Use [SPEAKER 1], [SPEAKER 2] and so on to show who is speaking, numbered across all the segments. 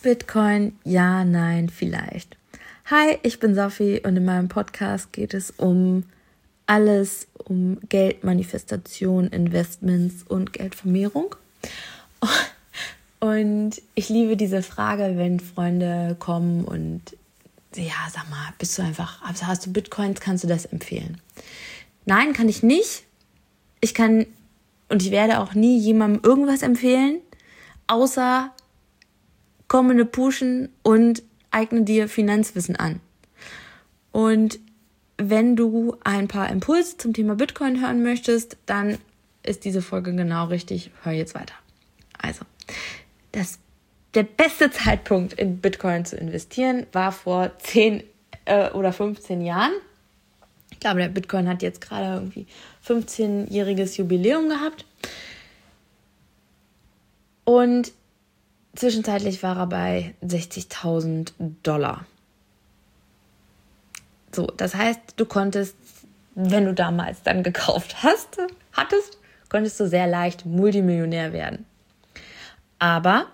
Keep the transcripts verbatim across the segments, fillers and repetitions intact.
[SPEAKER 1] Bitcoin, ja, nein, vielleicht. Hi, ich bin Sophie und in meinem Podcast geht es um alles, um Geldmanifestation, Investments und Geldvermehrung. Und ich liebe diese Frage, wenn Freunde kommen und ja, sag mal, bist du einfach, hast du Bitcoins, kannst du das empfehlen? Nein, kann ich nicht. Ich kann und ich werde auch nie jemandem irgendwas empfehlen, außer kommende pushen und eigne dir Finanzwissen an. Und wenn du ein paar Impulse zum Thema Bitcoin hören möchtest, dann ist diese Folge genau richtig. Hör jetzt weiter. Also, das, der beste Zeitpunkt in Bitcoin zu investieren war vor zehn äh, oder fünfzehn Jahren. Ich glaube, der Bitcoin hat jetzt gerade irgendwie fünfzehnjähriges Jubiläum gehabt. Und zwischenzeitlich war er bei sechzigtausend Dollar. So, das heißt, du konntest, wenn du damals dann gekauft hast, hattest, konntest du sehr leicht Multimillionär werden. Aber,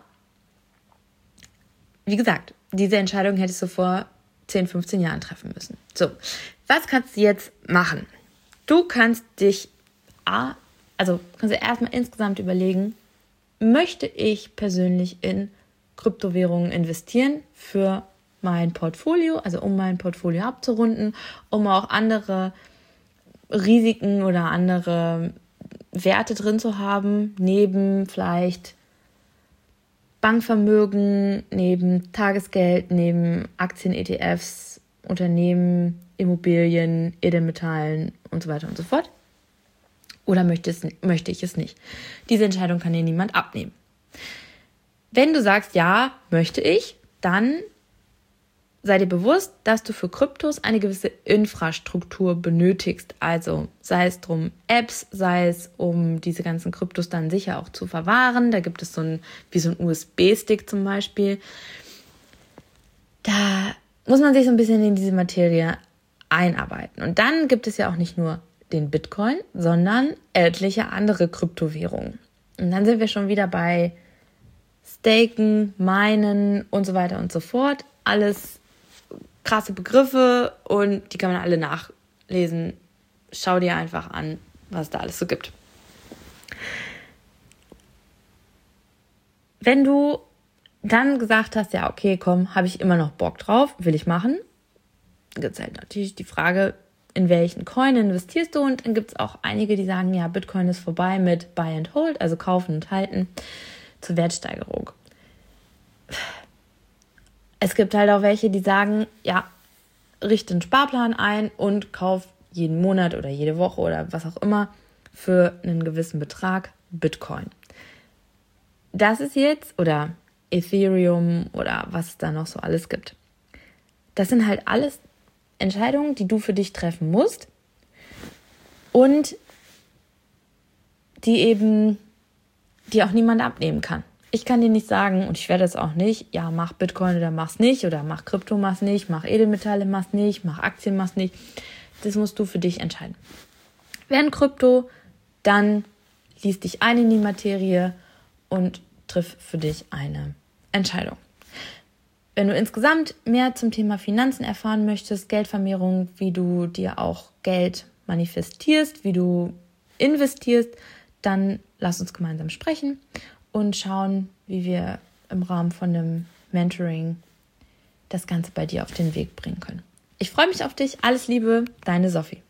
[SPEAKER 1] wie gesagt, diese Entscheidung hättest du vor zehn, fünfzehn Jahren treffen müssen. So, was kannst du jetzt machen? Du kannst dich, also kannst du erstmal insgesamt überlegen, möchte ich persönlich in Kryptowährungen investieren für mein Portfolio, also um mein Portfolio abzurunden, um auch andere Risiken oder andere Werte drin zu haben, neben vielleicht Bankvermögen, neben Tagesgeld, neben Aktien-E T Fs, Unternehmen, Immobilien, Edelmetallen und so weiter und so fort. Oder möchte, es, möchte ich es nicht? Diese Entscheidung kann dir niemand abnehmen. Wenn du sagst, ja, möchte ich, dann sei dir bewusst, dass du für Kryptos eine gewisse Infrastruktur benötigst. Also sei es drum Apps, sei es um diese ganzen Kryptos dann sicher auch zu verwahren. Da gibt es so ein, wie so ein U S B-Stick zum Beispiel. Da muss man sich so ein bisschen in diese Materie einarbeiten. Und dann gibt es ja auch nicht nur den Bitcoin, sondern etliche andere Kryptowährungen. Und dann sind wir schon wieder bei Staken, Minen und so weiter und so fort. Alles krasse Begriffe und die kann man alle nachlesen. Schau dir einfach an, was es da alles so gibt. Wenn du dann gesagt hast, ja okay, komm, habe ich immer noch Bock drauf, will ich machen, gibt es halt natürlich die Frage, in welchen Coin investierst du? Und dann gibt es auch einige, die sagen, ja, Bitcoin ist vorbei mit Buy and Hold, also kaufen und halten zur Wertsteigerung. Es gibt halt auch welche, die sagen, ja, richte einen Sparplan ein und kauf jeden Monat oder jede Woche oder was auch immer für einen gewissen Betrag Bitcoin. Das ist jetzt, oder Ethereum oder was es da noch so alles gibt. Das sind halt alles Entscheidungen, die du für dich treffen musst und die eben die auch niemand abnehmen kann. Ich kann dir nicht sagen, und ich werde es auch nicht, ja, mach Bitcoin oder mach's nicht, oder mach Krypto, mach's nicht, mach Edelmetalle, mach's nicht, mach Aktien, mach's nicht. Das musst du für dich entscheiden. Wenn Krypto, dann lies dich ein in die Materie und triff für dich eine Entscheidung. Wenn du insgesamt mehr zum Thema Finanzen erfahren möchtest, Geldvermehrung, wie du dir auch Geld manifestierst, wie du investierst, dann lass uns gemeinsam sprechen und schauen, wie wir im Rahmen von einem Mentoring das Ganze bei dir auf den Weg bringen können. Ich freue mich auf dich. Alles Liebe, deine Sophie.